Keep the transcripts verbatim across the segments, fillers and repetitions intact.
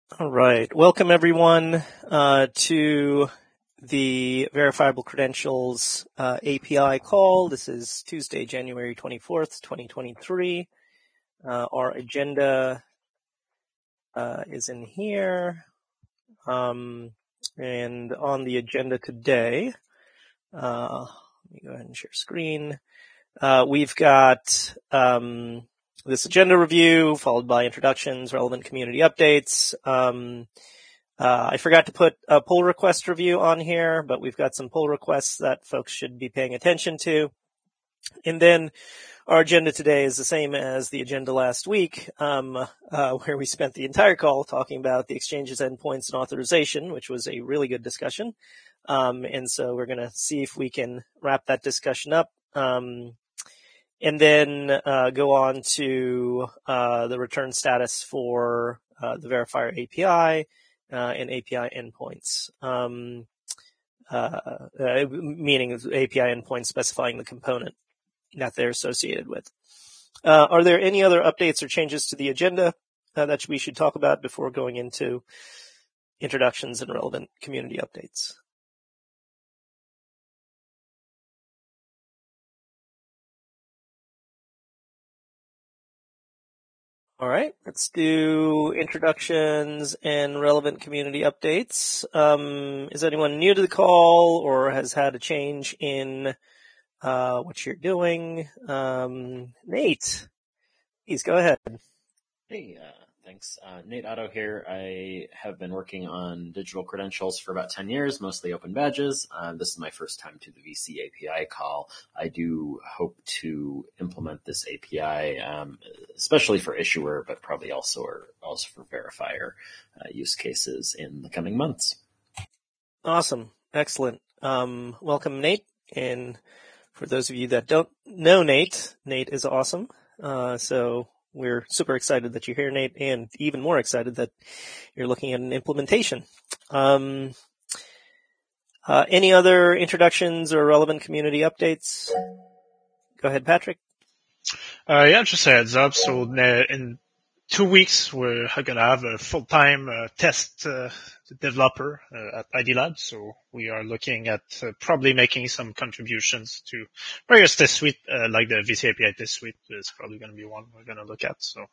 All right. Welcome, everyone, uh, to the Verifiable Credentials uh, A P I call. This is Tuesday, January twenty-fourth, twenty twenty-three. Uh, our agenda uh, is in here. Um, and on the agenda today, uh, let me go ahead and share screen. Uh, we've got um, this agenda review followed by introductions, relevant community updates. Um, Uh, I forgot to put a pull request review on here, but we've got some pull requests that folks should be paying attention to. And then our agenda today is the same as the agenda last week, um, uh, where we spent the entire call talking about the exchange's endpoints and authorization, which was a really good discussion. Um, and so we're going to see if we can wrap that discussion up. Um, and then uh, go on to uh, the return status for uh, the Verifier A P I. Uh, and A P I endpoints, um, uh, uh, meaning A P I endpoints specifying the component that they're associated with. Uh, are there any other updates or changes to the agenda uh, that we should talk about before going into introductions and relevant community updates? All right, let's do introductions and relevant community updates. Um, is anyone new to the call or has had a change in uh, what you're doing? Um, Nate, please go ahead. Hey, uh, thanks. Uh, Nate Otto here. I have been working on digital credentials for about ten years, mostly open badges. Uh, this is my first time to the V C A P I call. I do hope to implement this A P I, um, especially for issuer, but probably also or also for verifier uh, use cases in the coming months. Awesome. Excellent. Um, welcome, Nate. And for those of you that don't know Nate, Nate is awesome. Uh, so we're super excited that you're here, Nate, and even more excited that you're looking at an implementation. Um, uh, any other introductions or relevant community updates? Go ahead, Patrick. Uh, yeah, just a heads up. So in two weeks, we're going to have a full-time uh, test uh, developer uh, at I D Lab. So we are looking at uh, probably making some contributions to various test suite, uh, like the V C A P I test suite is probably going to be one we're going to look at. So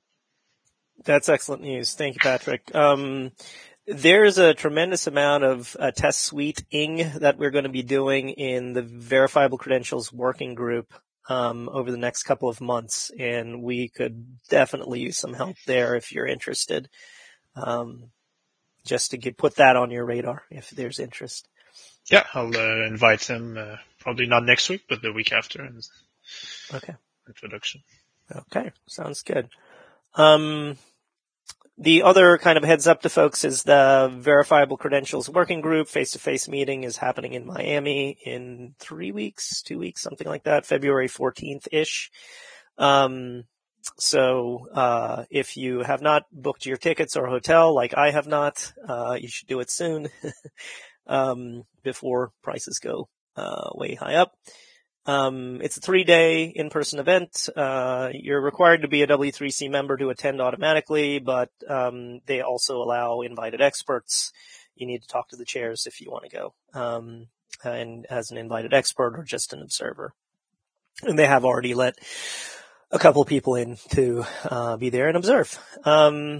that's excellent news. Thank you, Patrick. Um, There's a tremendous amount of uh, test suite-ing that we're going to be doing in the Verifiable Credentials Working Group um, over the next couple of months, and we could definitely use some help there if you're interested, um, just to get, put that on your radar if there's interest. Yeah, I'll uh, invite him, uh, probably not next week, but the week after. Okay. Introduction. Okay, sounds good. Um, The other kind of heads up to folks is the Verifiable Credentials Working Group face-to-face meeting is happening in Miami in three weeks, two weeks, something like that, February fourteenth-ish. Um, so, uh, if you have not booked your tickets or hotel, like I have not, uh, you should do it soon, um, before prices go, uh, way high up. Um, it's a three-day in-person event. Uh, you're required to be a W three C member to attend automatically, but um, they also allow invited experts. You need to talk to the chairs if you want to go, um, and as an invited expert or just an observer. And they have already let a couple people in to uh, be there and observe. Um,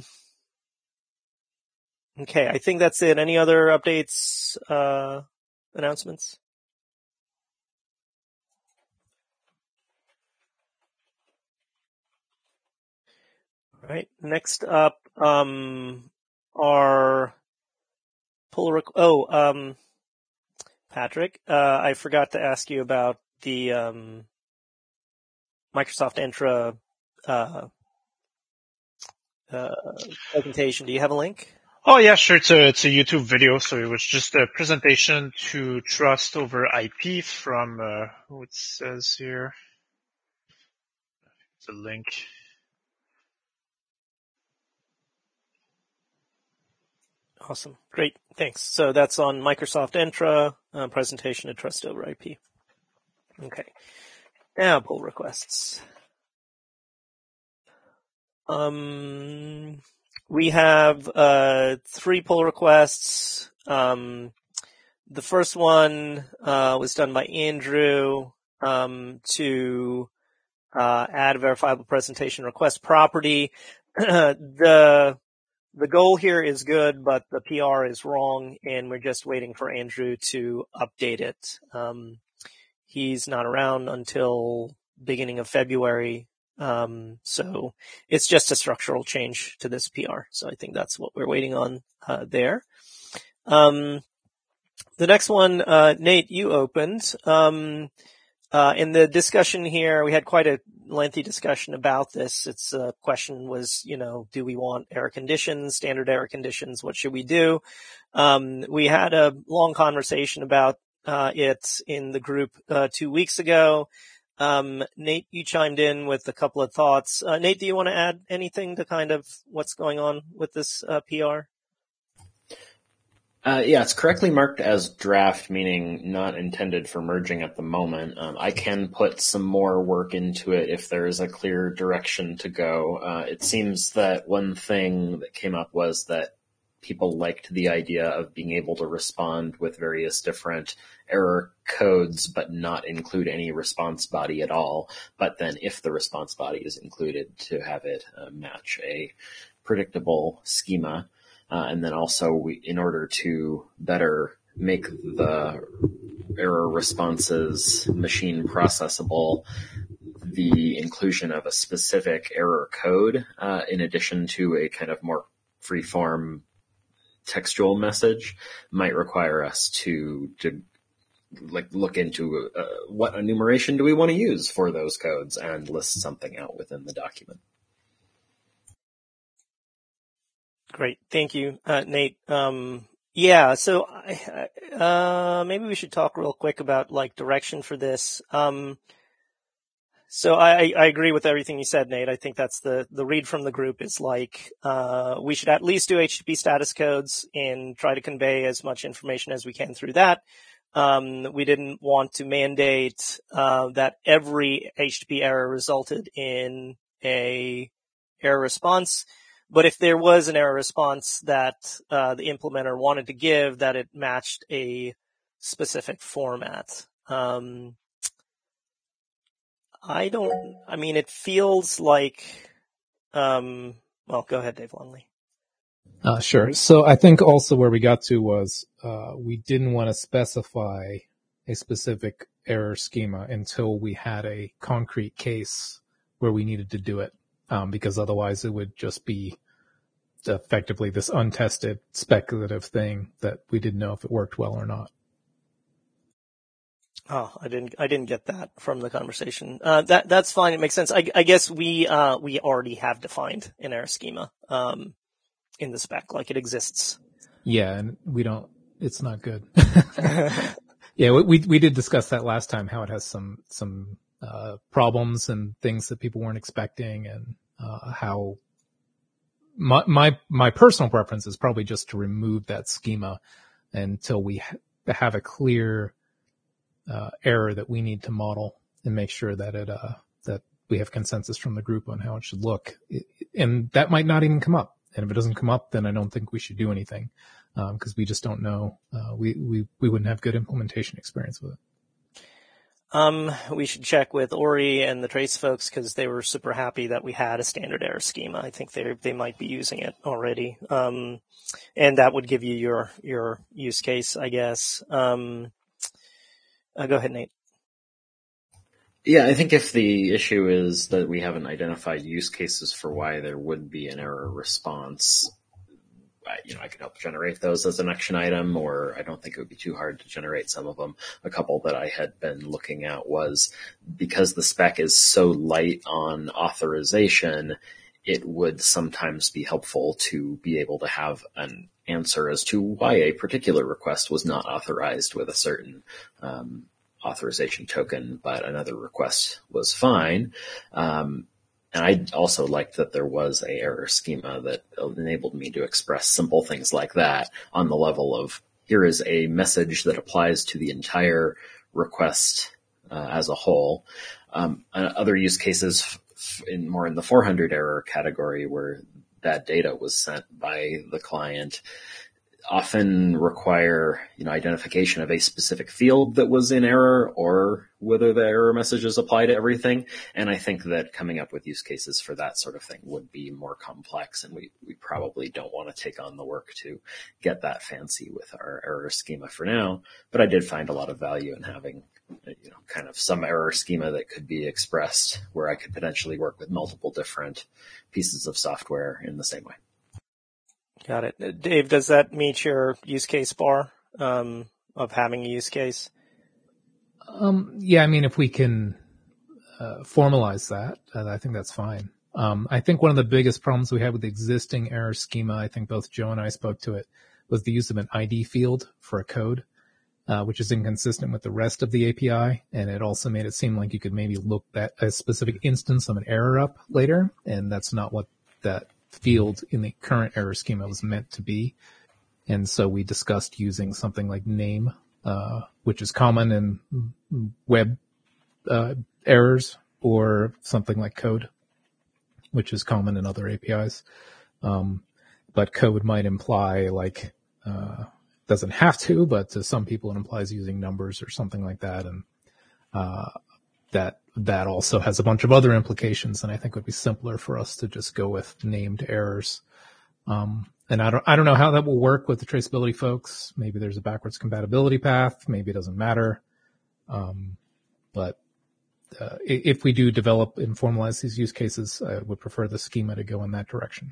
okay, I think that's it. Any other updates, uh, announcements? All right. Next up, um, our pull rec- oh, um, Patrick, uh, I forgot to ask you about the, um, Microsoft Entra, uh, uh, presentation. Do you have a link? Oh yeah, sure. It's a, it's a YouTube video. So it was just a presentation to trust over I P from, uh, what it says here. It's a link. Awesome. Great. Thanks. So that's on Microsoft Entra, uh, presentation to trust over I P. Okay. Now pull requests. Um, we have uh, three pull requests. Um, the first one uh, was done by Andrew um, to uh, add a verifiable presentation request property. the The goal here is good, but the P R is wrong, and we're just waiting for Andrew to update it. Um, he's not around until beginning of February. Um, so it's just a structural change to this P R. So I think that's what we're waiting on, uh, there. Um, the next one, uh, Nate, you opened, um, uh, in the discussion here, we had quite a lengthy discussion about this. Its uh, question was, you know, do we want error conditions, standard error conditions? What should we do? Um, we had a long conversation about, uh, it in the group, uh, two weeks ago. Um, Nate, you chimed in with a couple of thoughts. Uh, Nate, do you want to add anything to kind of what's going on with this uh, P R? Uh, yeah, it's correctly marked as draft, meaning not intended for merging at the moment. Um, I can put some more work into it if there is a clear direction to go. Uh, it seems that one thing that came up was that people liked the idea of being able to respond with various different error codes, but not include any response body at all. But then if the response body is included, to have it uh, match a predictable schema. Uh, and then also we, in order to better make the error responses machine processable, the inclusion of a specific error code, uh, in addition to a kind of more free-form textual message, might require us to, to like look into uh, what enumeration do we want to use for those codes and list something out within the document. Great. Thank you, uh, Nate. Um, yeah, so I, uh, maybe we should talk real quick about like direction for this. Um, so I, I agree with everything you said, Nate. I think that's the, the read from the group is like, uh, we should at least do H T T P status codes and try to convey as much information as we can through that. Um, we didn't want to mandate, uh, that every H T T P error resulted in a error response. But if there was an error response that, uh, the implementer wanted to give, that it matched a specific format. Um, I don't, I mean, it feels like, um, well, go ahead, Dave Longley. Uh, sure. So I think also where we got to was, uh, we didn't want to specify a specific error schema until we had a concrete case where we needed to do it. Um, because otherwise it would just be effectively this untested speculative thing that we didn't know if it worked well or not. Oh, I didn't, I didn't get that from the conversation. Uh, that, that's fine. It makes sense. I, I guess we, uh, we already have defined an error schema, um, in the spec, like it exists. Yeah. And we don't, it's not good. Yeah. We, we did discuss that last time, how it has some, some, uh, problems and things that people weren't expecting, and, uh, how my, my, my personal preference is probably just to remove that schema until we ha- have a clear, Uh, error that we need to model and make sure that it, uh, that we have consensus from the group on how it should look. It, and that might not even come up. And if it doesn't come up, then I don't think we should do anything. Um, cause we just don't know. Uh, we, we, we wouldn't have good implementation experience with it. Um, we should check with Ori and the Trace folks because they were super happy that we had a standard error schema. I think they they might be using it already. Um, and that would give you your, your use case, I guess. Um, Uh, go ahead, Nate. Yeah, I think if the issue is that we haven't identified use cases for why there would be an error response, I, you know, I could help generate those as an action item, or I don't think it would be too hard to generate some of them. A couple that I had been looking at was because the spec is so light on authorization, it would sometimes be helpful to be able to have an answer as to why a particular request was not authorized with a certain um, authorization token, but another request was fine. Um, and I also liked that there was a error schema that enabled me to express simple things like that on the level of, here is a message that applies to the entire request uh, as a whole. Um, other use cases in more in the four hundred error category were bad data was sent by the client often require, you know, identification of a specific field that was in error or whether the error messages apply to everything. And I think that coming up with use cases for that sort of thing would be more complex, and we, we probably don't want to take on the work to get that fancy with our error schema for now. But I did find a lot of value in having, you know, kind of some error schema that could be expressed where I could potentially work with multiple different pieces of software in the same way. Got it. Dave, does that meet your use case bar um, of having a use case? Um, yeah, I mean, if we can uh, formalize that, uh, I think that's fine. Um, I think one of the biggest problems we had with the existing error schema, I think both Joe and I spoke to it, was the use of an I D field for a code, uh, which is inconsistent with the rest of the A P I. And it also made it seem like you could maybe look that a specific instance of an error up later, and that's not what that field in the current error schema was meant to be. And so we discussed using something like name, uh, which is common in web uh, errors, or something like code, which is common in other A P Is. Um, but code might imply, like, uh, doesn't have to, but to some people it implies using numbers or something like that. And uh, that that also has a bunch of other implications, and I think it would be simpler for us to just go with named errors. Um, and I don't, I don't know how that will work with the traceability folks. Maybe there's a backwards compatibility path. Maybe it doesn't matter. Um, but uh, if we do develop and formalize these use cases, I would prefer the schema to go in that direction.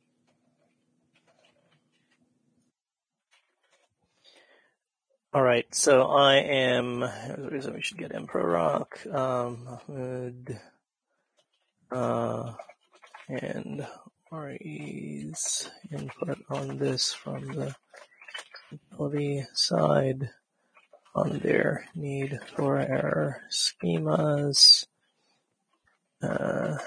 All right, so I am, the reason we should get Emperor Rock, um, Mahmoud, uh, and Ari's input on this from the utility side on their need for error schemas. Uh,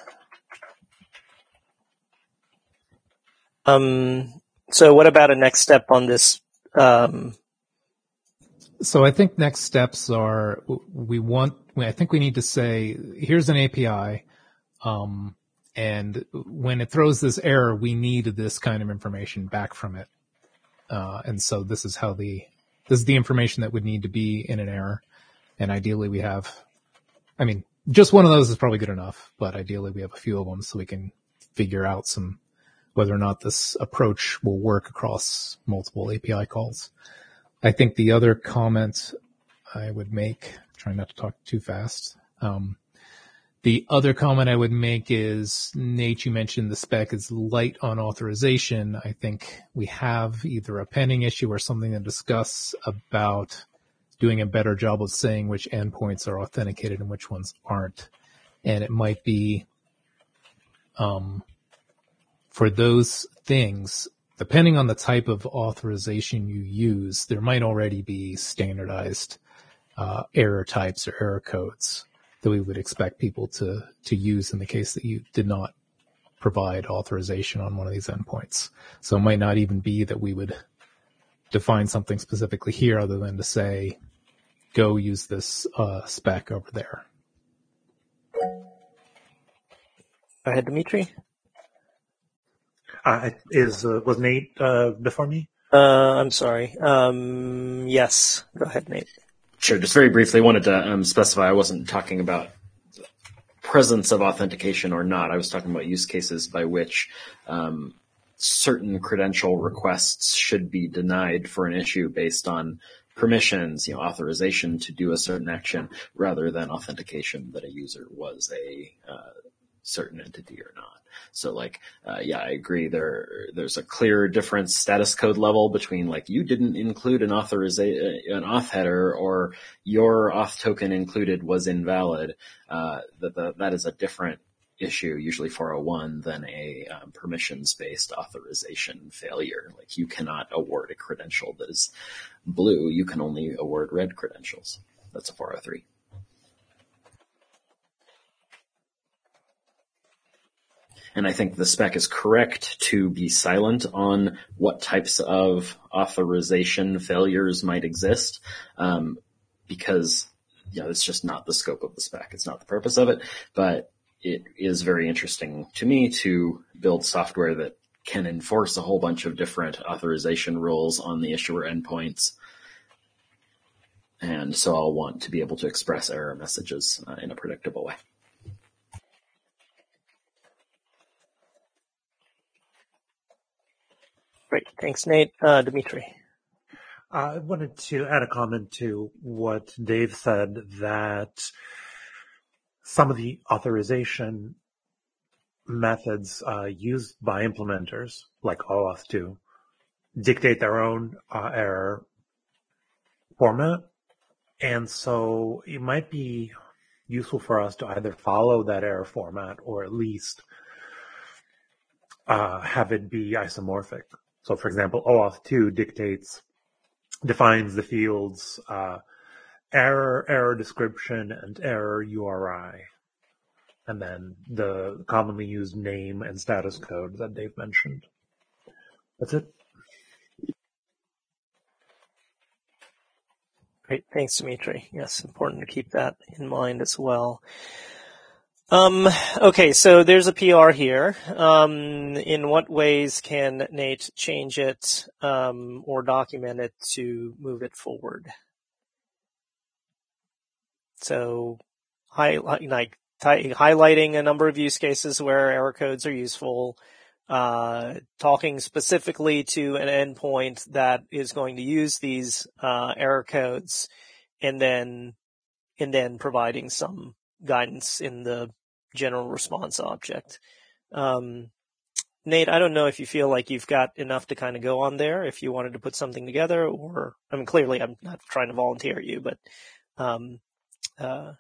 um, so what about a next step on this, um, So I think next steps are, we want, I think we need to say, here's an A P I, um, and when it throws this error, we need this kind of information back from it. Uh, and so this is how the, this is the information that would need to be in an error. And ideally we have, I mean, just one of those is probably good enough, but ideally we have a few of them so we can figure out some, whether or not this approach will work across multiple A P I calls. I think the other comment I would make, trying not to talk too fast. Um, the other comment I would make is, Nate, you mentioned the spec is light on authorization. I think we have either a pending issue or something to discuss about doing a better job of saying which endpoints are authenticated and which ones aren't. And it might be, um, for those things, depending on the type of authorization you use, there might already be standardized uh, error types or error codes that we would expect people to, to use in the case that you did not provide authorization on one of these endpoints. So it might not even be that we would define something specifically here other than to say, go use this uh, spec over there. Go ahead, Dimitri. Uh, is uh, was Nate uh, before me? Uh, I'm sorry. Um, yes, go ahead, Nate. Sure. Just very briefly, I wanted to um, specify I wasn't talking about presence of authentication or not. I was talking about use cases by which um, certain credential requests should be denied for an issue based on permissions, you know, authorization to do a certain action, rather than authentication that a user was a uh, certain entity or not. So like, uh, yeah, I agree. There, there's a clear difference status code level between like you didn't include an authorization, an auth header, or your auth token included was invalid. Uh, that, that, that is a different issue, usually four oh one, than a um, permissions-based authorization failure. Like you cannot award a credential that is blue. You can only award red credentials. That's a four oh three. And I think the spec is correct to be silent on what types of authorization failures might exist, um, because, you know, it's just not the scope of the spec. It's not the purpose of it, but it is very interesting to me to build software that can enforce a whole bunch of different authorization rules on the issuer endpoints. And so I'll want to be able to express error messages uh, in a predictable way. Great. Thanks, Nate. Uh, Dimitri. I wanted to add a comment to what Dave said, that some of the authorization methods uh, used by implementers, like OAuth two, dictate their own uh, error format. And so it might be useful for us to either follow that error format or at least uh, have it be isomorphic. So, for example, OAuth two dictates, defines the fields uh, error, error description, and error U R I. And then the commonly used name and status code that Dave mentioned. That's it. Great. Thanks, Dimitri. Yes, important to keep that in mind as well. Um, okay, so there's a P R here. Um, in what ways can Nate change it um, or document it to move it forward? So, high, like t- highlighting a number of use cases where error codes are useful, uh, talking specifically to an endpoint that is going to use these uh, error codes, and then and then providing some guidance in the general response object. Um, Nate, I don't know if you feel like you've got enough to kind of go on there, if you wanted to put something together, or, I mean, clearly I'm not trying to volunteer you, but, um, uh,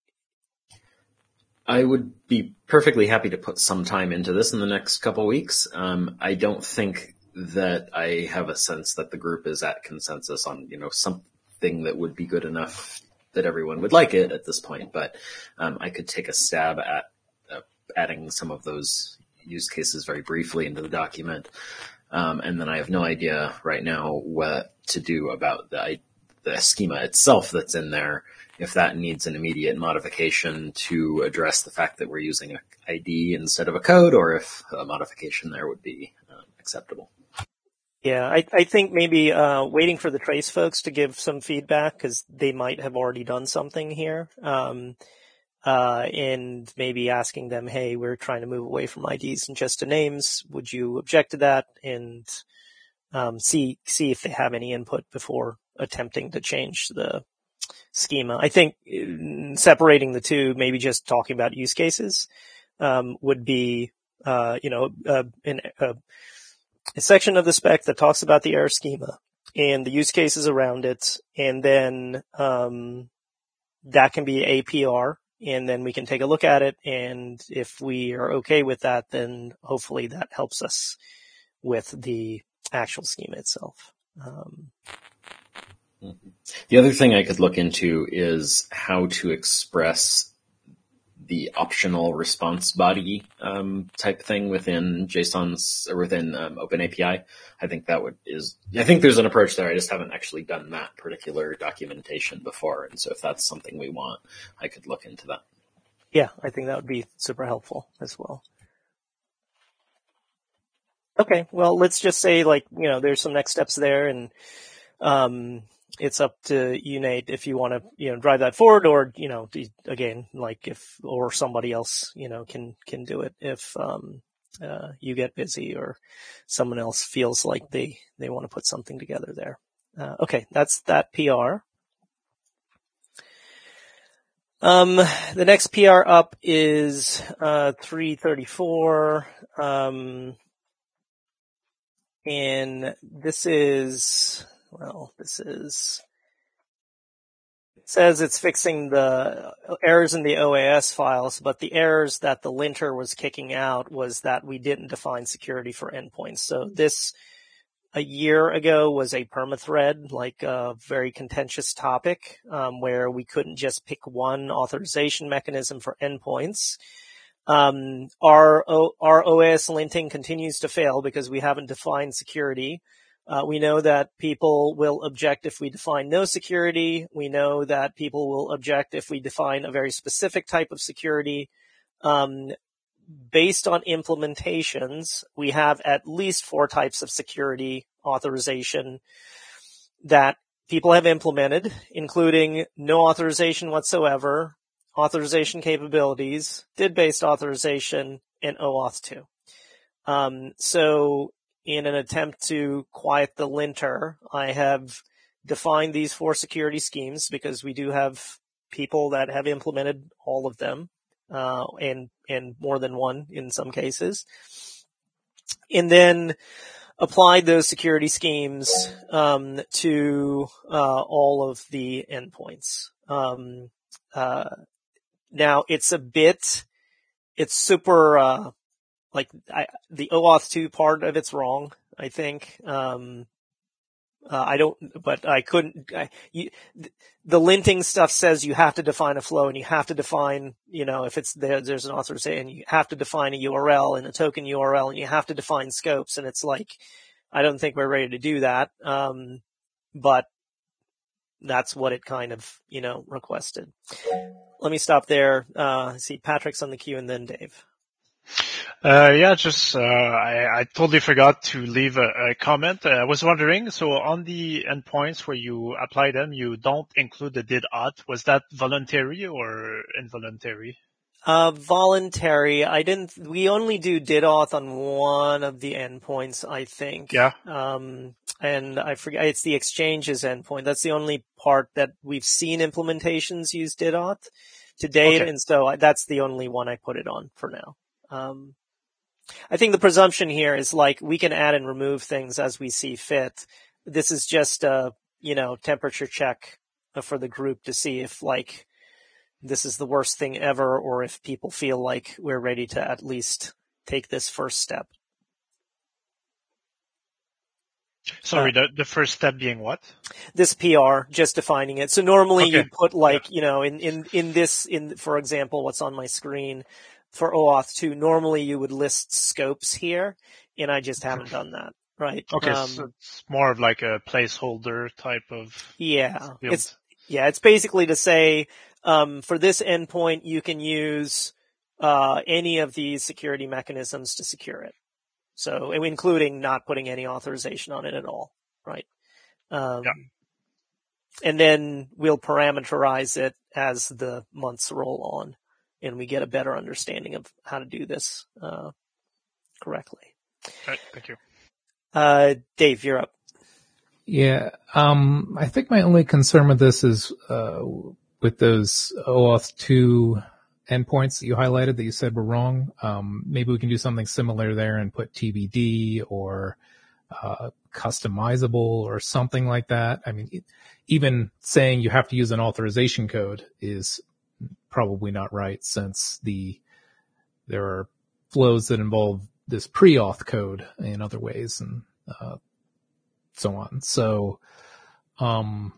I would be perfectly happy to put some time into this in the next couple weeks. Um, I don't think that I have a sense that the group is at consensus on, you know, something that would be good enough that everyone would like it at this point, but um, I could take a stab at uh, adding some of those use cases very briefly into the document. Um, and then I have no idea right now what to do about the, the schema itself that's in there, if that needs an immediate modification to address the fact that we're using an I D instead of a code, or if a modification there would be um, acceptable. Yeah, I, I think maybe uh, waiting for the Trace folks to give some feedback, because they might have already done something here, um, uh, and maybe asking them, hey, we're trying to move away from I Ds and just to names. Would you object to that? And um, see see if they have any input before attempting to change the schema. I think separating the two, maybe just talking about use cases, um, would be, uh, you know, uh, an, uh, a section of the spec that talks about the error schema and the use cases around it, and then um, that can be a P R, and then we can take a look at it, and if we are okay with that, then hopefully that helps us with the actual schema itself. Um, the other thing I could look into is how to express the optional response body um, type thing within JSON's or within um, OpenAPI. I think that would is I think there's an approach there. I just haven't actually done that particular documentation before, and so if that's something we want, I could look into that. Yeah, I think that would be super helpful as well. Okay, well, let's just say, like, you know, there's some next steps there, and um, it's up to you, Nate, if you want to, you know, drive that forward, or, you know, again, like if, or somebody else, you know, can, can do it if, um, uh, you get busy or someone else feels like they, they want to put something together there. Uh, okay. That's that P R. Um, the next P R up is, uh, three thirty-four. Um, and this is, Well, this is, it says it's fixing the errors in the O A S files, but the errors that the linter was kicking out was that we didn't define security for endpoints. So this, a year ago, was a permathread, like a very contentious topic, um, where we couldn't just pick one authorization mechanism for endpoints. Um, our, o- our O A S linting continues to fail because we haven't defined security. Uh, we know that people will object if we define no security. We know that people will object if we define a very specific type of security. Um, based on implementations, we have at least four types of security authorization that people have implemented, including no authorization whatsoever, authorization capabilities, D I D-based authorization, and OAuth two. Um, so in an attempt to quiet the linter, I have defined these four security schemes because we do have people that have implemented all of them, uh, and, and more than one in some cases. And then applied those security schemes, um, to, uh, all of the endpoints. Um, uh, now it's a bit, it's super, uh, like I, the OAuth two part of it's wrong, I think. Um, uh, I don't, but I couldn't, I, you, the linting stuff says you have to define a flow and you have to define, you know, if it's there, there's an authorization, you have to define a U R L and a token U R L and you have to define scopes. And it's like, I don't think we're ready to do that. Um, but that's what it kind of, you know, requested. Let me stop there. Uh, see, Patrick's on the queue and then Dave. Uh, yeah, just, uh, I, I totally forgot to leave a, a comment. Uh, I was wondering, so on the endpoints where you apply them, you don't include the did auth. Was that voluntary or involuntary? Uh, voluntary. I didn't, we only do did auth on one of the endpoints, I think. Yeah. Um, and I forget, it's the exchanges endpoint. That's the only part that we've seen implementations use did auth to date. Okay. And so I, that's the only one I put it on for now. Um, I think the presumption here is like we can add and remove things as we see fit. This is just a, you know, temperature check for the group to see if like this is the worst thing ever or if people feel like we're ready to at least take this first step. Sorry, Uh, the, the first step being what? This P R, just defining it. So normally Okay. you'd put like, Yeah. you know, in, in, in this, in, for example, what's on my screen for OAuth two, normally you would list scopes here, and I just haven't done that, right? Okay, Um, so it's more of like a placeholder type of yeah, field. it's, yeah, it's basically to say, um, for this endpoint, you can use, uh, any of these security mechanisms to secure it. So, including not putting any authorization on it at all, right? Um, Yeah. and then we'll parameterize it as the months roll on and we get a better understanding of how to do this, uh, correctly. All right, thank you. Uh, Dave, you're up. Yeah. Um, I think my only concern with this is, uh, with those OAuth two endpoints that you highlighted that you said were wrong. Um, maybe we can do something similar there and put T B D or, uh, customizable or something like that. I mean, it, even saying you have to use an authorization code is probably not right since the, there are flows that involve this pre-auth code in other ways and, uh, so on. So, um,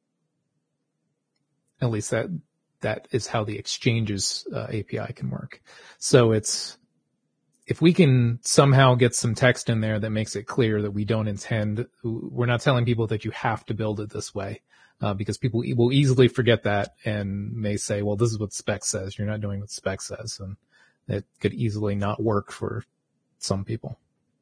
at least that, that is how the exchanges uh, A P I can work. So it's, if we can somehow get some text in there that makes it clear that we don't intend, we're not telling people that you have to build it this way, uh, because people will easily forget that and may say, well, this is what spec says. You're not doing what spec says. And it could easily not work for some people.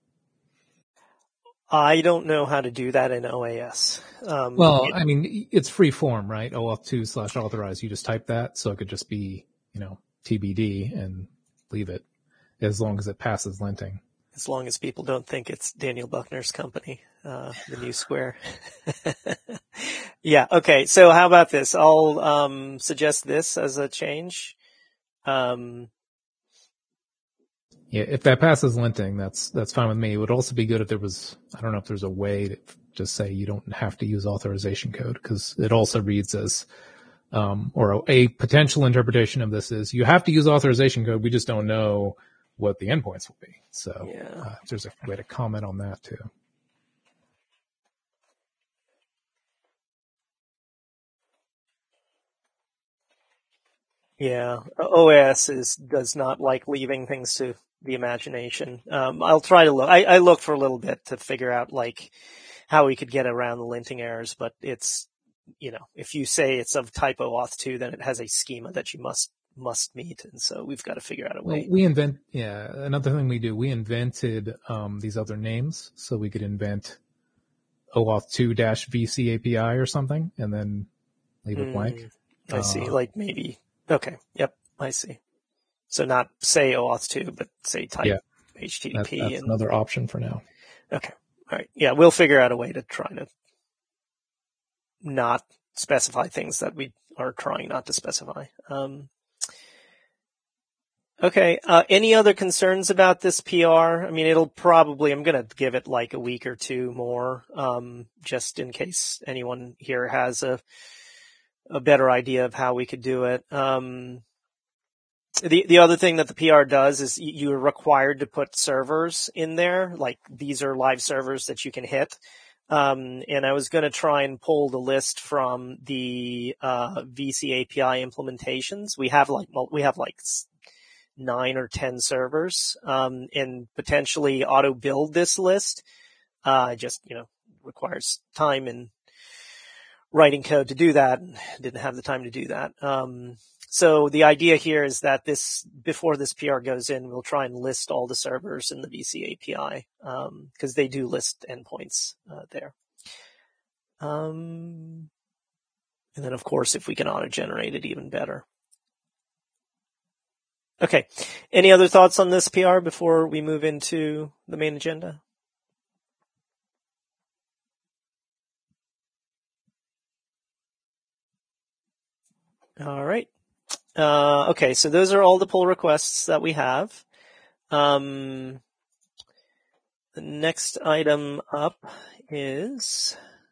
I don't know how to do that in O A S. Um, Well, it, I mean, it's free form, right? OAuth two slash authorize. You just type that. So it could just be, you know, T B D and leave it as long as it passes linting. as long as people don't think it's Daniel Buckner's company, uh, the New Square. Yeah. Okay. So how about this? I'll, um, suggest this as a change. Um, Yeah, if that passes linting, that's that's fine with me. It would also be good if there was, I don't know if there's a way to just say you don't have to use authorization code, because it also reads as, um, or a, a potential interpretation of this is you have to use authorization code. We just don't know what the endpoints will be. So yeah. uh, if there's a way to comment on that too. Yeah. O A S is, does not like leaving things to the imagination. Um, I'll try to look, I, I looked for a little bit to figure out like how we could get around the linting errors, but it's, you know, if you say it's of type OAuth two, then it has a schema that you must must meet. And so we've got to figure out a Well, way. we invent, yeah, another thing we do, we invented um, these other names so we could invent OAuth two dash V C A P I or something and then leave it blank. Mm, I see. Uh, Like maybe, okay. Yep. I see. So not say OAuth two, but say type Yeah. H T T that, P. that's and, another option for now. Okay. All right. Yeah. We'll figure out a way to try to not specify things that we are trying not to specify. Um, okay. Uh, any other concerns about this P R? I mean, it'll probably, I'm going to give it like a week or two more, um, just in case anyone here has a, a better idea of how we could do it. Um, the, the other thing that the P R does is you're required to put servers in there. Like these are live servers that you can hit. Um, and I was going to try and pull the list from the, uh, V C A P I implementations. We have like, we have like nine or ten servers, um, and potentially auto build this list. Uh, just, you know, requires time and writing code to do that. Didn't have the time to do that. Um, so the idea here is that this, before this P R goes in, we'll try and list all the servers in the V C A P I, um, cause they do list endpoints, uh, there. Um, and then of course, if we can auto generate it, even better. Okay. Any other thoughts on this P R before we move into the main agenda? All right. Uh, okay. So those are all the pull requests that we have. Um, the next item up is,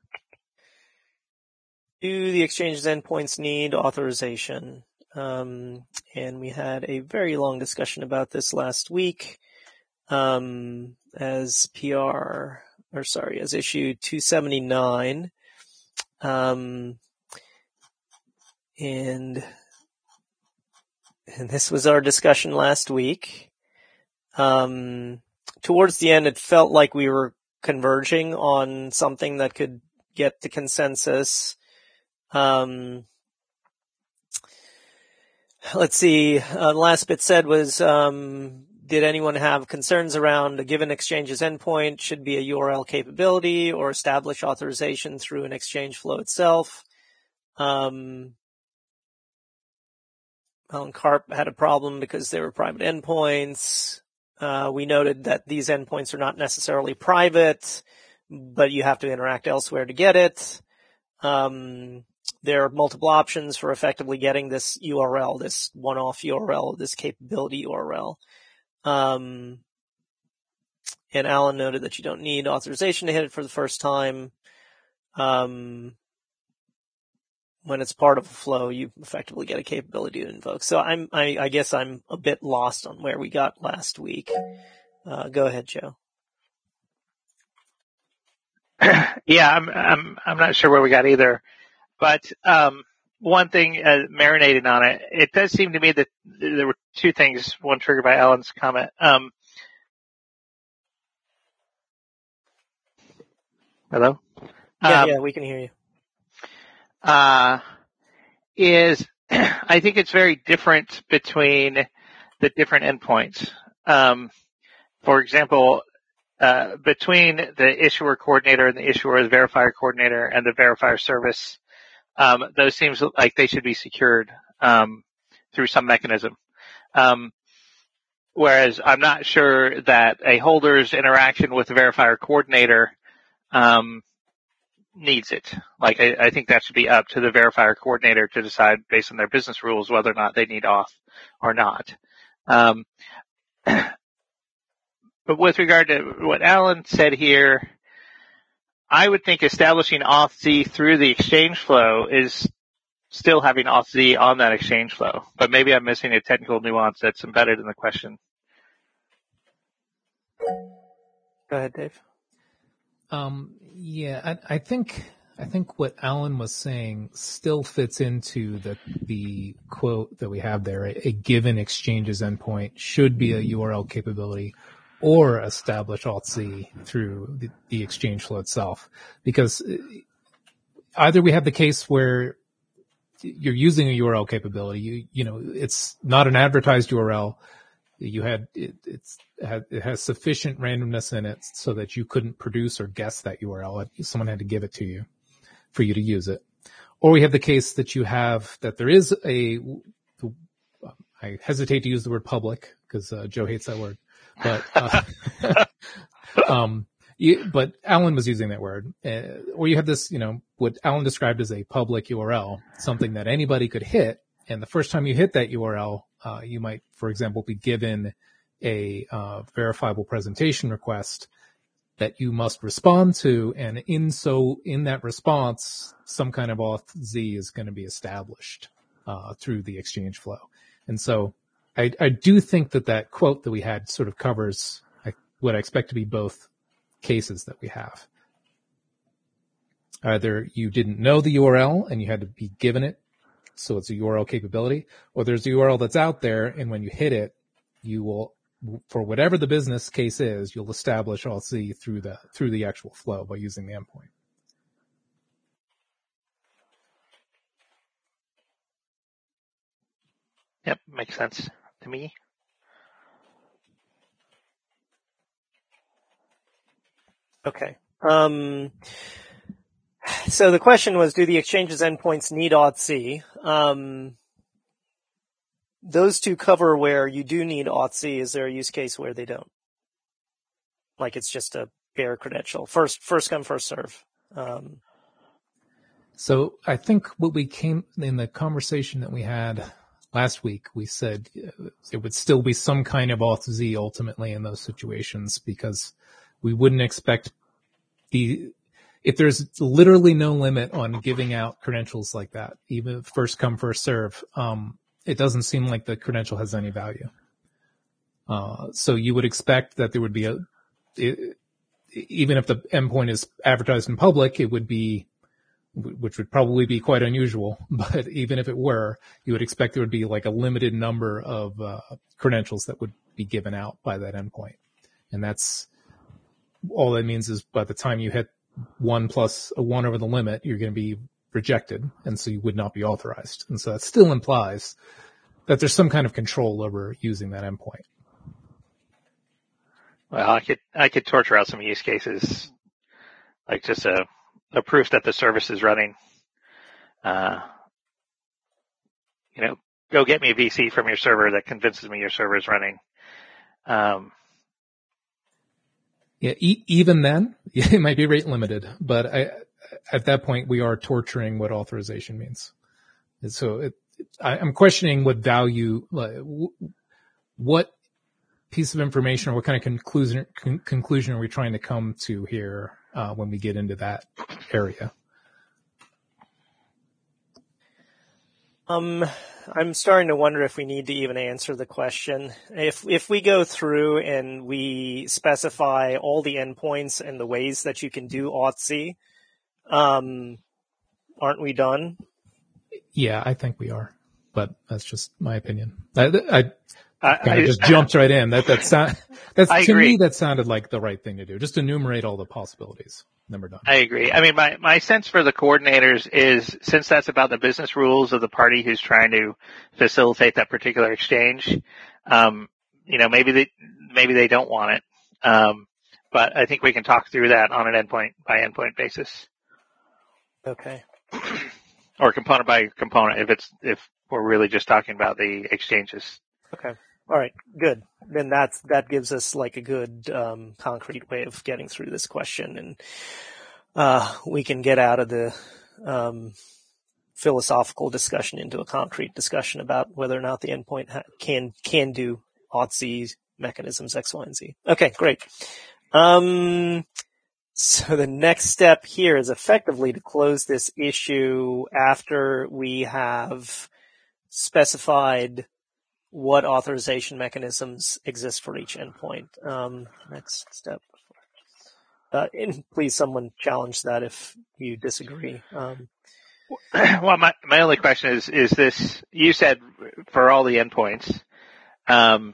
do the Exchange's endpoints need authorization? Um, and we had a very long discussion about this last week, um, as P R, or sorry, as issue two seventy-nine. Um, and, and this was our discussion last week. Um, towards the end, it felt like we were converging on something that could get the consensus. Um, let's see, uh, the last bit said was, um, did anyone have concerns around a given exchange's endpoint should be a U R L capability or establish authorization through an exchange flow itself? Um, Alan Karp had a problem because they were private endpoints. Uh, we noted that these endpoints are not necessarily private, but you have to interact elsewhere to get it. Um, there are multiple options for effectively getting this U R L, this one-off U R L, this capability U R L. Um, and Alan noted that you don't need authorization to hit it for the first time. Um, when it's part of a flow, you effectively get a capability to invoke. So I'm, I, I guess I'm a bit lost on where we got last week. Uh, go ahead, Joe. Yeah, I'm, I'm, I'm not sure where we got either, but, um, one thing, uh, marinating on it, it does seem to me that there were two things, one triggered by Alan's comment. Um, hello? Yeah, um, yeah, we can hear you. Uh, is I think it's very different between the different endpoints. Um, for example, uh, between the issuer coordinator and the issuer the verifier coordinator and the verifier service, um, those seems like they should be secured, um, through some mechanism. Um, whereas I'm not sure that a holder's interaction with the verifier coordinator, um, needs it. Like, I, I think that should be up to the verifier coordinator to decide based on their business rules whether or not they need auth or not. Um, but with regard to what Alan said here, I would think establishing auth-z through the exchange flow is still having auth-z on that exchange flow. But maybe I'm missing a technical nuance that's embedded in the question. Go ahead, Dave. Um, yeah, I, I think, I think what Alan was saying still fits into the, the quote that we have there. A, a given exchange's endpoint should be a U R L capability or establish auth-z through the, the exchange flow itself. Because either we have the case where you're using a U R L capability. You, you know, it's not an advertised U R L. You had, it, it's, it has sufficient randomness in it so that you couldn't produce or guess that U R L. Someone had to give it to you for you to use it. Or we have the case that you have, that there is a, I hesitate to use the word public because uh, Joe hates that word, but, uh, um, you, but Alan was using that word. Uh, or you have this, you know, what Alan described as a public U R L, something that anybody could hit. And the first time you hit that U R L, uh, you might, for example, be given a uh, verifiable presentation request that you must respond to. And in so in that response, some kind of auth Z is going to be established uh, through the exchange flow. And so I, I do think that that quote that we had sort of covers I, what I expect to be both cases that we have. Either you didn't know the U R L and you had to be given it, so it's a U R L capability, or there's a U R L that's out there, and when you hit it, you will, for whatever the business case is, you'll establish auth Z through the through the actual flow by using the endpoint. Yep, makes sense to me. Okay. Um, so the question was, do the exchange's endpoints need auth Z? Um, those two cover where you do need auth Z. Is there a use case where they don't? Like it's just a bare credential. First, first come, first serve. Um, so I think what we came in the conversation that we had last week, we said it would still be some kind of auth Z ultimately in those situations, because we wouldn't expect the, if there's literally no limit on giving out credentials like that, even first come, first serve, um, it doesn't seem like the credential has any value. Uh, so you would expect that there would be a, it, even if the endpoint is advertised in public, it would be, which would probably be quite unusual, but even if it were, you would expect there would be like a limited number of uh, credentials that would be given out by that endpoint. And that's, all that means is by the time you hit one plus a one over the limit, you're going to be rejected, and so you would not be authorized. And so that still implies that there's some kind of control over using that endpoint. Well, I could I could torture out some use cases, like just a, a proof that the service is running. Uh, you know, go get me a V C from your server that convinces me your server is running. Um, yeah, e- even then, it might be rate limited, but I, at that point, we are torturing what authorization means. And so it, I, I'm questioning what value, like, w- what piece of information or what kind of conclusion con- conclusion are we trying to come to here uh, when we get into that area? Um, I'm starting to wonder if we need to even answer the question. If if we go through and we specify all the endpoints and the ways that you can do auth Z, um, aren't we done? Yeah, I think we are, but that's just my opinion. I, I I, kind of I just jumped right in. That that sound, that's I to agree. me that sounded like the right thing to do. Just enumerate all the possibilities. Then we're done. I agree. I mean, my, my sense for the coordinators is, since that's about the business rules of the party who's trying to facilitate that particular exchange, um, you know, maybe they, maybe they don't want it. Um, but I think we can talk through that on an endpoint by endpoint basis. Okay. Or component by component if it's, if we're really just talking about the exchanges. Okay. All right. Good. Then that's, that gives us like a good, um, concrete way of getting through this question, and, uh, we can get out of the, um, philosophical discussion into a concrete discussion about whether or not the endpoint ha- can, can do auth Z mechanisms X, Y, and Z. Okay. Great. Um, so the next step here is effectively to close this issue after we have specified what authorization mechanisms exist for each endpoint. Um, next step. Uh, and please, someone challenge that if you disagree. Um, well, my, my only question is, is this, you said for all the endpoints, um,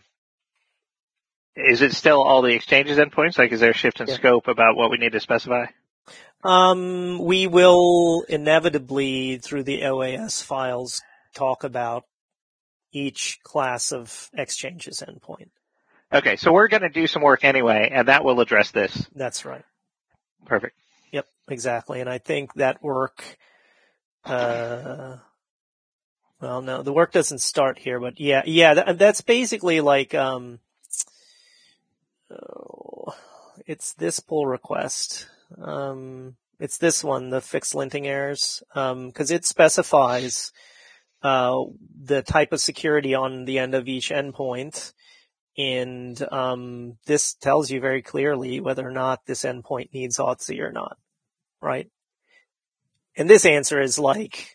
is it still all the exchanges endpoints? Like, is there a shift in yeah. scope about what we need to specify? Um, we will inevitably, through the O A S files, talk about each class of exchanges endpoint. Okay, so we're going to do some work anyway, and that will address this. That's right. Perfect. Yep, exactly. And I think that work, uh, well, no, the work doesn't start here, but yeah, yeah, that, that's basically like, um, oh, it's this pull request. Um, it's this one, the fixed linting errors, um, cause it specifies, uh, the type of security on the end of each endpoint. And, um, this tells you very clearly whether or not this endpoint needs auth zero or not, right? And this answer is like,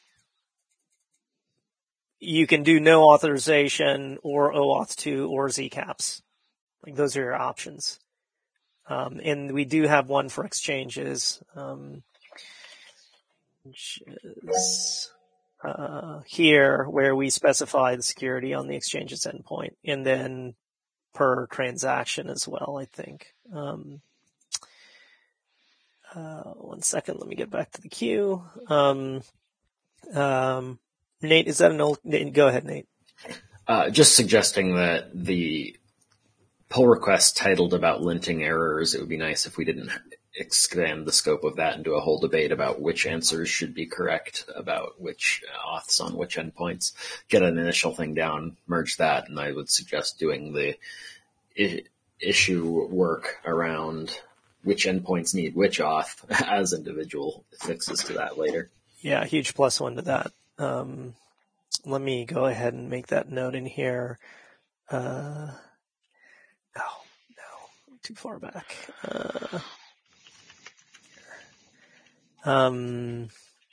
you can do no authorization or O auth two or Z caps. Like those are your options. Um, and we do have one for exchanges, um, which is, uh, here where we specify the security on the exchanges endpoint and then per transaction as well, I think. Um, uh, one second. Let me get back to the queue. Um, um, Nate, is that an old, go ahead, Nate. Uh, just suggesting that the pull request titled about linting errors, it would be nice if we didn't expand the scope of that into a whole debate about which answers should be correct, about which auths on which endpoints. Get an initial thing down, merge that, and I would suggest doing the I- issue work around which endpoints need which auth as individual fixes to that later. Yeah, huge plus one to that. Um, let me go ahead and make that note in here. Uh, oh, no, too far back. Uh, um,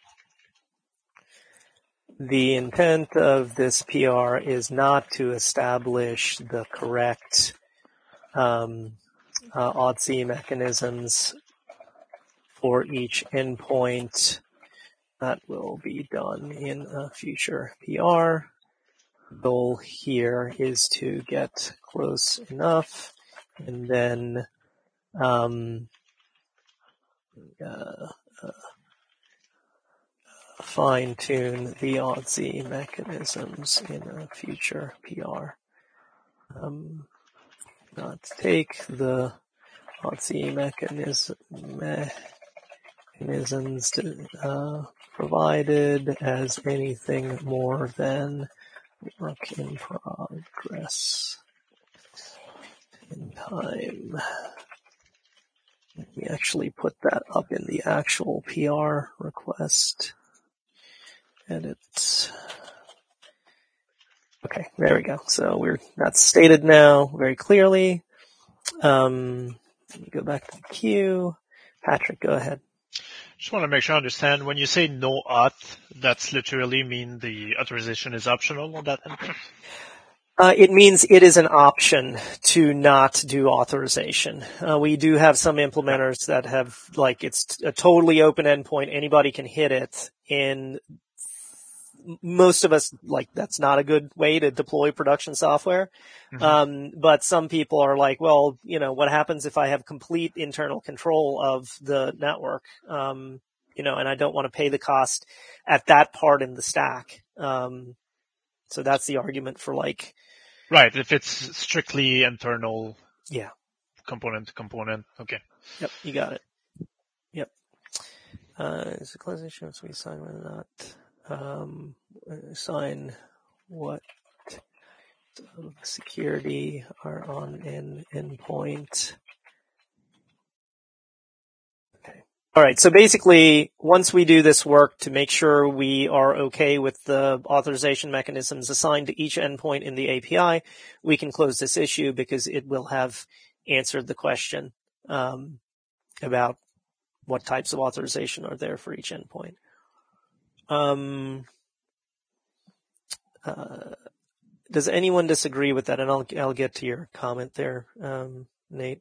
the intent of this P R is not to establish the correct um, uh, auth zero mechanisms for each endpoint. That will be done in a future P R. The goal here is to get close enough and then um, uh, uh, fine-tune the auth zero mechanisms in a future P R. Um, not take the auth zero mechanism, mechanisms to, uh, provided as anything more than work in progress in time. Let me actually put that up in the actual P R request. Edit. Okay, there we go. So we're that's stated now very clearly. Um, let me go back to the queue. Patrick, go ahead. Just want to make sure I understand. When you say no auth, that's literally mean the authorization is optional on that endpoint? Uh, it means it is an option to not do authorization. Uh, we do have some implementers that have, like, it's a totally open endpoint. Anybody can hit it. And most of us, like, that's not a good way to deploy production software. Mm-hmm. Um, but some people are like, well, you know, what happens if I have complete internal control of the network? Um, you know, and I don't want to pay the cost at that part in the stack. Um, so that's the argument for, like, right. If it's strictly internal. Yeah. Component to component. Okay. Yep. You got it. Yep. Uh, is the class assurance we assign or not? Um, assign what of security are on an endpoint. Okay. All right. So basically, once we do this work to make sure we are okay with the authorization mechanisms assigned to each endpoint in the A P I, we can close this issue because it will have answered the question um, about what types of authorization are there for each endpoint. Um, uh, does anyone disagree with that? And I'll I'll get to your comment there, um, Nate.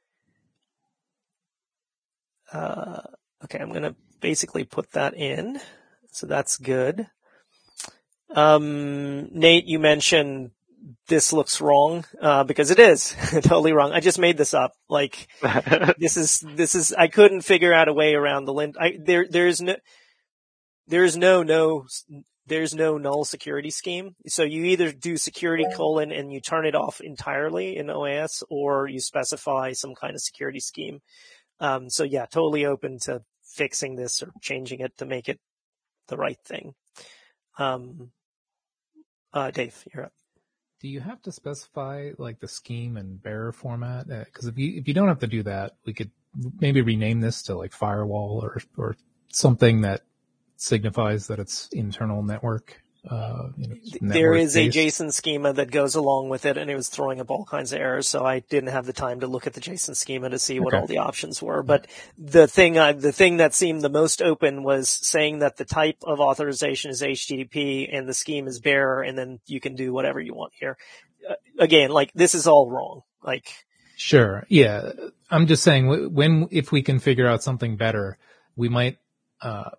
Uh, okay, I'm going to basically put that in. So that's good. Um, Nate, you mentioned this looks wrong, uh, because it is totally wrong. I just made this up. Like, this is, this is, I couldn't figure out a way around the lint. I, there, there's no, there's no, no, there's no null security scheme. So you either do security colon and you turn it off entirely in O A S, or you specify some kind of security scheme. Um, so yeah, totally open to fixing this or changing it to make it the right thing. Um, uh, Dave, you're up. Do you have to specify like the scheme and bearer format? Because uh, if you if you don't have to do that, we could maybe rename this to like firewall or or something that signifies that it's internal network. Uh, you know, there is based. a JSON schema that goes along with it, and it was throwing up all kinds of errors. So I didn't have the time to look at the JSON schema to see what okay. all the options were. But the thing, I, the thing that seemed the most open was saying that the type of authorization is H T T P and the scheme is bearer, and then you can do whatever you want here. Uh, again, like this is all wrong. Like, sure, yeah. I'm just saying when if we can figure out something better, we might. Uh,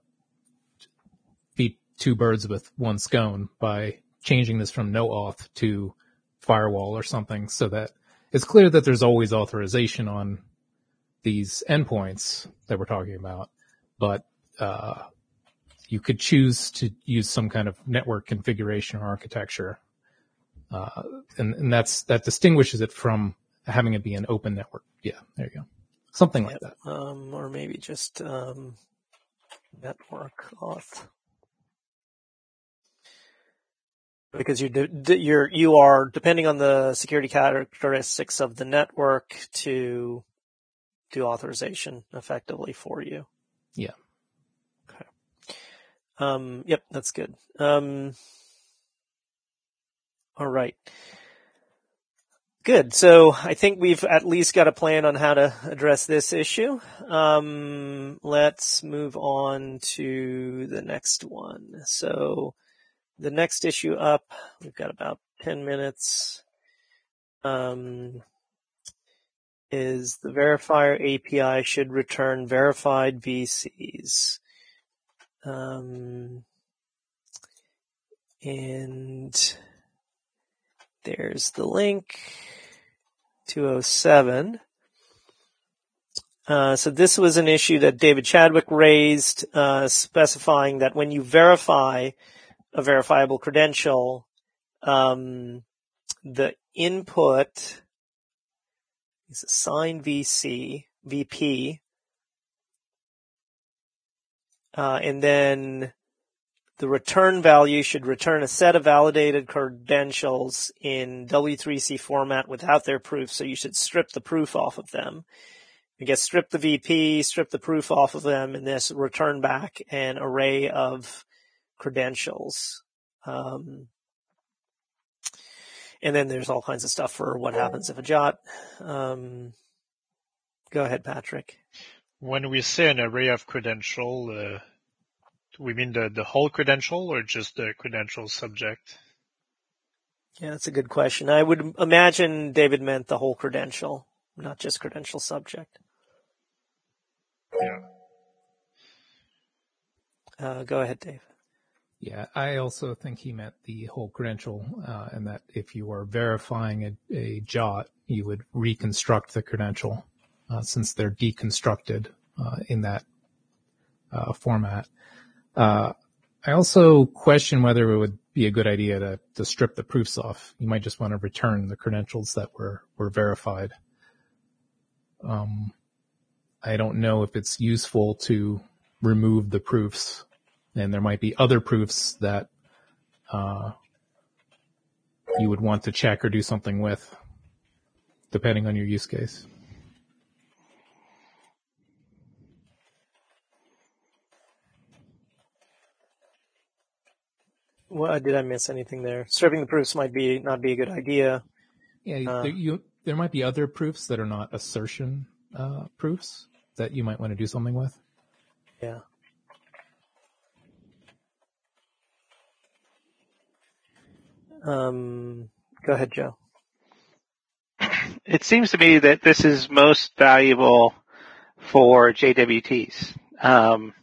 two birds with one scone by changing this from no auth to firewall or something, so that it's clear that there's always authorization on these endpoints that we're talking about, but uh, you could choose to use some kind of network configuration or architecture, uh, and, and that's that distinguishes it from having it be an open network. Yeah, there you go, something like yep. that, um, or maybe just um, network auth. Because you you're you are depending on the security characteristics of the network to do authorization effectively for you. Yeah. Okay. Um. Yep. That's good. Um. All right. Good. So I think we've at least got a plan on how to address this issue. Um. Let's move on to the next one. So. The next issue up, we've got about ten minutes, um, is the verifier A P I should return verified V Cs. Um, and there's the link, two oh seven. Uh, so this was an issue that David Chadwick raised, uh, specifying that when you verify a verifiable credential, um, the input is assigned V C, V P, uh, and then the return value should return a set of validated credentials in W three C format without their proof, so you should strip the proof off of them. I guess strip the V P, strip the proof off of them, and this return back an array of credentials. Um, and then there's all kinds of stuff for what happens if a jot. Um, go ahead, Patrick. When we say an array of credential, uh, we mean the, the whole credential or just the credential subject? Yeah, that's a good question. I would imagine David meant the whole credential, not just credential subject. Yeah. Uh, go ahead, Dave. Yeah, I also think he meant the whole credential, uh, and that if you are verifying a, a jot, you would reconstruct the credential, uh, since they're deconstructed, uh, in that, uh, format. Uh, I also question whether it would be a good idea to, to strip the proofs off. You might just want to return the credentials that were, were verified. Um, I don't know if it's useful to remove the proofs. And there might be other proofs that uh, you would want to check or do something with, depending on your use case. Well, did I miss anything there? Stripping the proofs might be not be a good idea. Yeah, Uh, there, you, there might be other proofs that are not assertion uh, proofs that you might want to do something with. Yeah. Um, go ahead, Joe. It seems to me that this is most valuable for J W Ts. Um,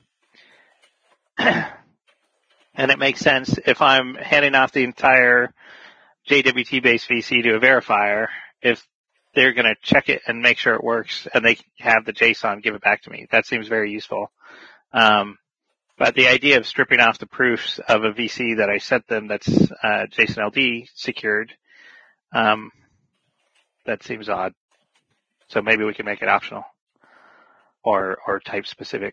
and it makes sense if I'm handing off the entire J W T-based V C to a verifier, if they're going to check it and make sure it works, and they have the JSON give it back to me. That seems very useful. Um, but the idea of stripping off the proofs of a V C that I sent them that's uh, JSON L D secured, um, that seems odd. So maybe we can make it optional or or type specific.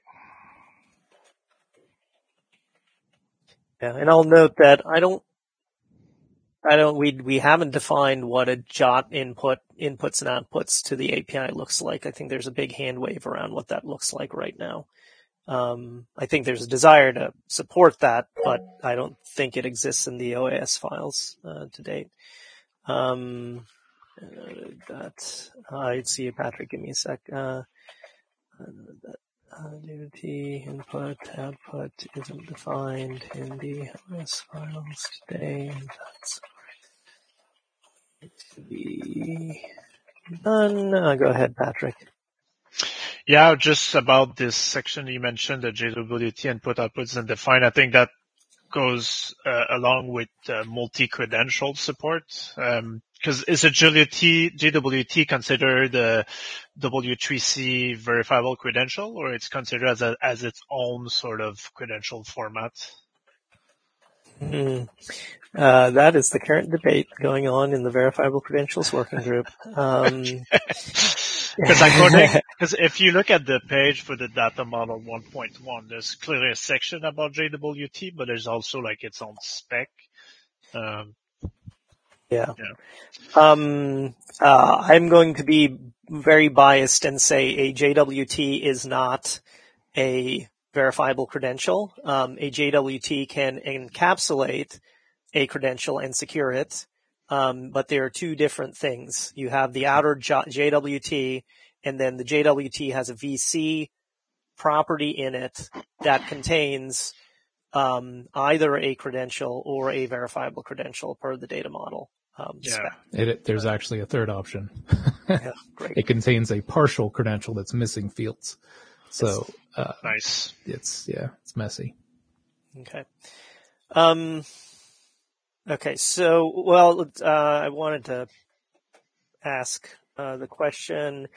Yeah, and I'll note that I don't, I don't, we we haven't defined what a J O T input inputs and outputs to the A P I looks like. I think there's a big hand wave around what that looks like right now. Um, I think there's a desire to support that, but I don't think it exists in the O A S files uh, to date. Um, uh, that uh, I'd see you, Patrick. Give me a sec. Uh, that uh, D T input output isn't defined in the O A S files today. And that's needs to be done. Uh, go ahead, Patrick. Yeah, just about this section you mentioned, the J W T input outputs and define. I think that goes uh, along with uh, multi-credential support. Um, cause is a J W T, J W T considered a W three C verifiable credential, or it's considered as a, as its own sort of credential format? Hmm. Uh, that is the current debate going on in the verifiable credentials working group. Um, Because according, because if you look at the page for the data model one point one, there's clearly a section about J W T, but there's also like its own spec. Um, yeah. yeah. Um, uh, I'm going to be very biased and say a J W T is not a verifiable credential. Um, a J W T can encapsulate a credential and secure it. Um, but there are two different things. You have the outer J W T, and then the J W T has a V C property in it that contains um, either a credential or a verifiable credential per the data model. Um, Yeah. spec. It, it, there's actually a third option. Yeah, great. It contains a partial credential that's missing fields. So, uh, Nice. it's, yeah, it's messy. Okay. Um, okay. So, well, uh, I wanted to ask, uh, the question,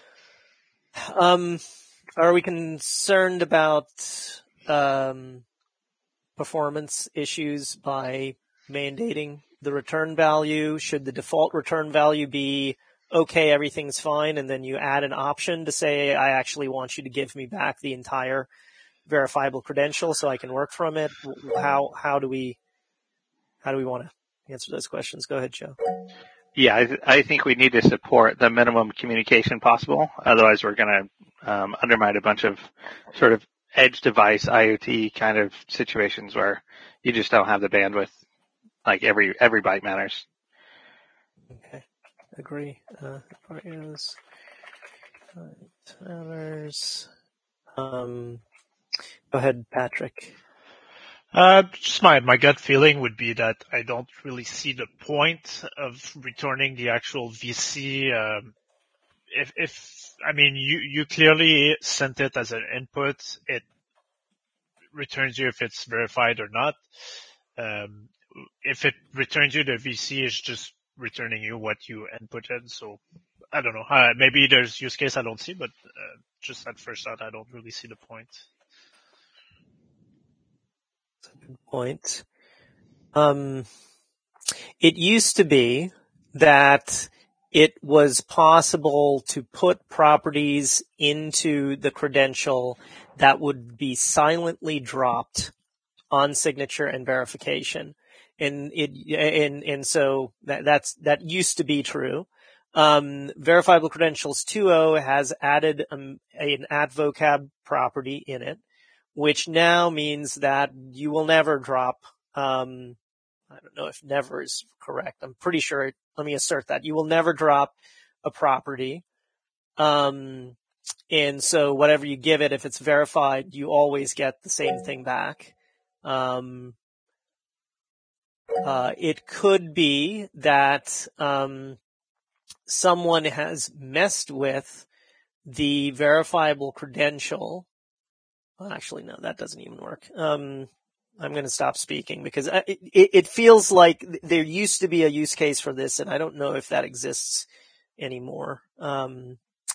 um, are we concerned about, um, performance issues by mandating the return value? Should the default return value be, okay, everything's fine, and then you add an option to say, I actually want you to give me back the entire verifiable credential so I can work from it? How, how do we, how do we want to answer those questions? Go ahead, Joe. Yeah, I, th- I think we need to support the minimum communication possible. Otherwise, we're going to um, undermine a bunch of sort of edge device I O T kind of situations where you just don't have the bandwidth. Like every every byte matters. Okay, agree. Uh, is, uh, matters. Um, go ahead, Patrick. Uh, just my, my gut feeling would be that I don't really see the point of returning the actual V C. Um, if, if, I mean, you, you clearly sent it as an input. It returns you if it's verified or not. Um, if it returns you the V C, it's just returning you what you inputted. So I don't know. Uh, maybe there's use case I don't see, but uh, just at first thought, I don't really see the point. That's a good point. Um, it used to be that it was possible to put properties into the credential that would be silently dropped on signature and verification. And it, and, and so that, that's, that used to be true. Um, Verifiable Credentials two point oh has added um, an add vocab property in it, which now means that you will never drop, um, I don't know if never is correct. I'm pretty sure, let me assert that. You will never drop a property. Um, and so whatever you give it, if it's verified, you always get the same thing back. Um, uh, it could be that, um, someone has messed with the verifiable credential. Well, actually, no, that doesn't even work. Um, I'm going to stop speaking because I, it, it feels like there used to be a use case for this, and I don't know if that exists anymore. Um,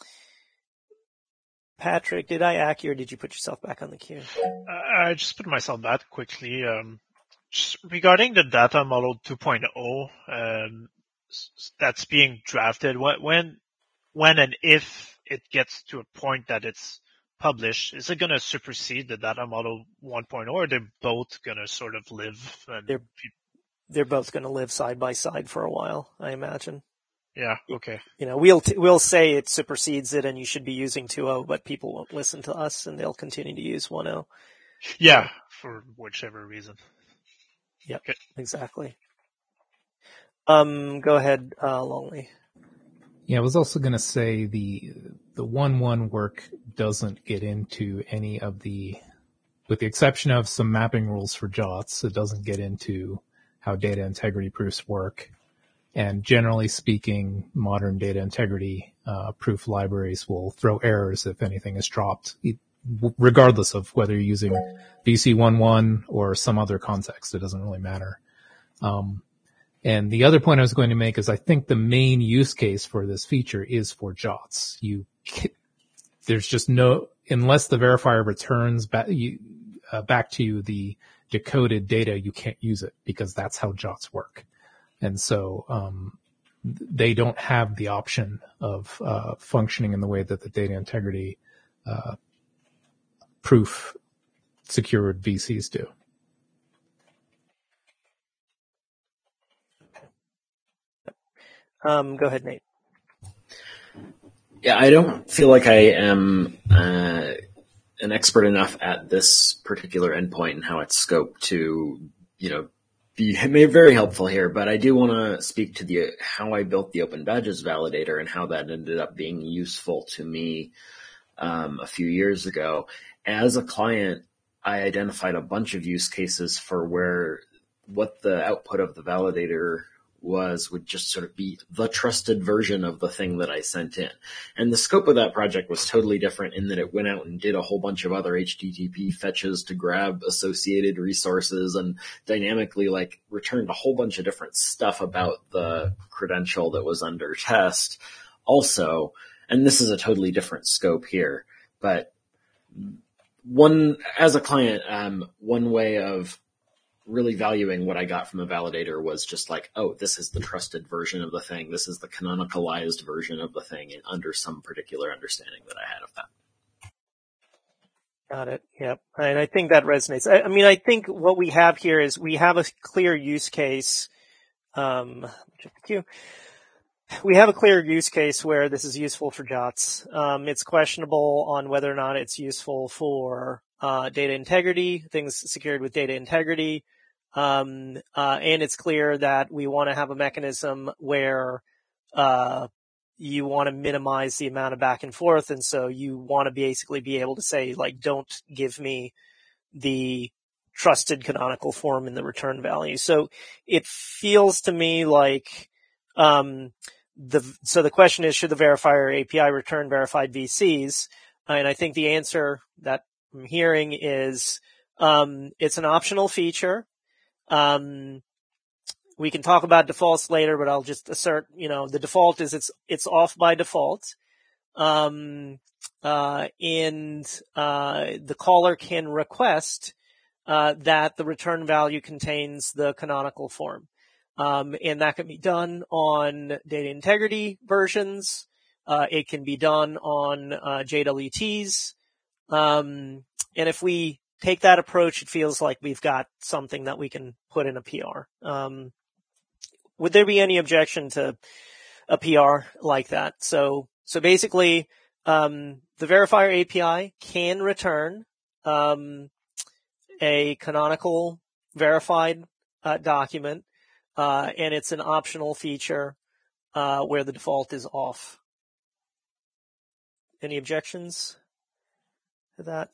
Patrick, did I act you, or did you put yourself back on the queue? I just put myself back quickly. Um, just regarding the data model two point oh, um, that's being drafted. When, when and if it gets to a point that it's published, is it going to supersede the data model one point oh, or are they both going to sort of live? And they're, they're both going to live side by side for a while, I imagine. Yeah. Okay. You know, we'll, t- we'll say it supersedes it and you should be using two point oh, but people won't listen to us and they'll continue to use one point oh. Yeah. For whichever reason. Yep. Okay. Exactly. Um, go ahead, uh, Longley. Yeah, I was also going to say the the one one work doesn't get into any of the, with the exception of some mapping rules for J O T S, it doesn't get into how data integrity proofs work. And generally speaking, modern data integrity uh, proof libraries will throw errors if anything is dropped, regardless of whether you're using V C one point one or some other context. It doesn't really matter. Um, And the other point I was going to make is I think the main use case for this feature is for J O T S. You, there's just no, unless the verifier returns back, you, uh, back to you the decoded data, you can't use it because that's how J O T S work. And so, um, they don't have the option of, uh, functioning in the way that the data integrity, uh, proof secured V Cs do. Um, go ahead, Nate. Yeah, I don't feel like I am uh, an expert enough at this particular endpoint and how it's scoped to, you know, be very helpful here. But I do want to speak to the how I built the Open Badges validator and how that ended up being useful to me um, a few years ago. As a client, I identified a bunch of use cases for where what the output of the validator was would just sort of be the trusted version of the thing that I sent in. And the scope of that project was totally different in that it went out and did a whole bunch of other H T T P fetches to grab associated resources and dynamically like returned a whole bunch of different stuff about the credential that was under test also. And this is a totally different scope here, but one, as a client, um, one way of really valuing what I got from a validator was just like, oh, this is the trusted version of the thing. This is the canonicalized version of the thing under some particular understanding that I had of that. Got it. Yep. And I think that resonates. I, I mean, I think what we have here is we have a clear use case. Um, check the queue. We have a clear use case where this is useful for J O T S. Um, it's questionable on whether or not it's useful for uh, data integrity, things secured with data integrity. Um, uh, and it's clear that we want to have a mechanism where, uh, you want to minimize the amount of back and forth. And so you want to basically be able to say, like, don't give me the trusted canonical form in the return value. So it feels to me like, um, the, so the question is, should the verifier A P I return verified V Cs? And I think the answer that I'm hearing is, um, it's an optional feature. Um, we can talk about defaults later, but I'll just assert, you know, the default is it's, it's off by default. Um, uh, and, uh, the caller can request, uh, that the return value contains the canonical form. Um, and that can be done on data integrity versions. Uh, it can be done on, uh, J W Ts. Um, and if we take that approach, it feels like we've got something that we can put in a P R. Um, would there be any objection to a P R like that? So, so basically, um, the verifier A P I can return, um, a canonical verified, uh, document, uh, and it's an optional feature, uh, where the default is off. Any objections to that?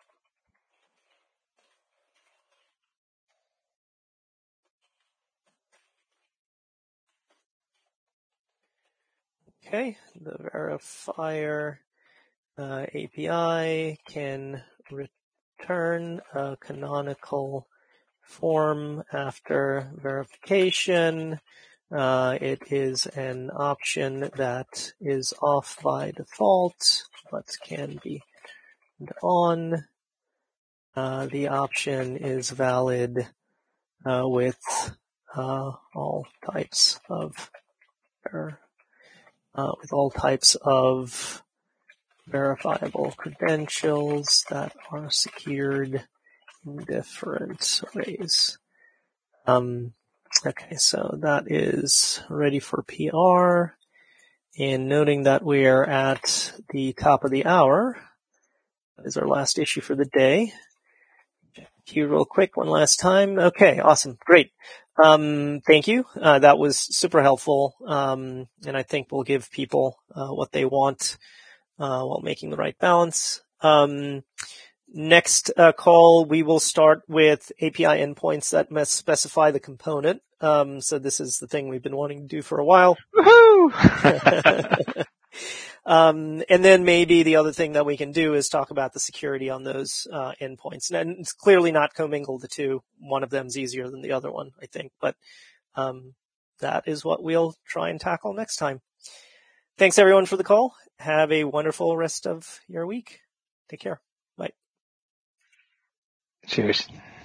Okay, the verifier uh, A P I can return a canonical form after verification. Uh, it is an option that is off by default, but can be on. Uh, the option is valid uh, with uh, all types of er, uh, with all types of verifiable credentials that are secured in different ways. Um, okay, so that is ready for P R. And noting that we are at the top of the hour, that is our last issue for the day. Queue real quick one last time. Okay, awesome, great. Um, thank you. Uh, that was super helpful, um, and I think will give people uh, what they want uh, while making the right balance. Um, next uh, call, we will start with A P I endpoints that must specify the component. Um, so this is the thing we've been wanting to do for a while. Woohoo! Um, and then maybe the other thing that we can do is talk about the security on those uh, endpoints. And it's clearly not commingle the two. One of them's easier than the other one, I think. But um, that is what we'll try and tackle next time. Thanks, everyone, for the call. Have a wonderful rest of your week. Take care. Bye. Cheers.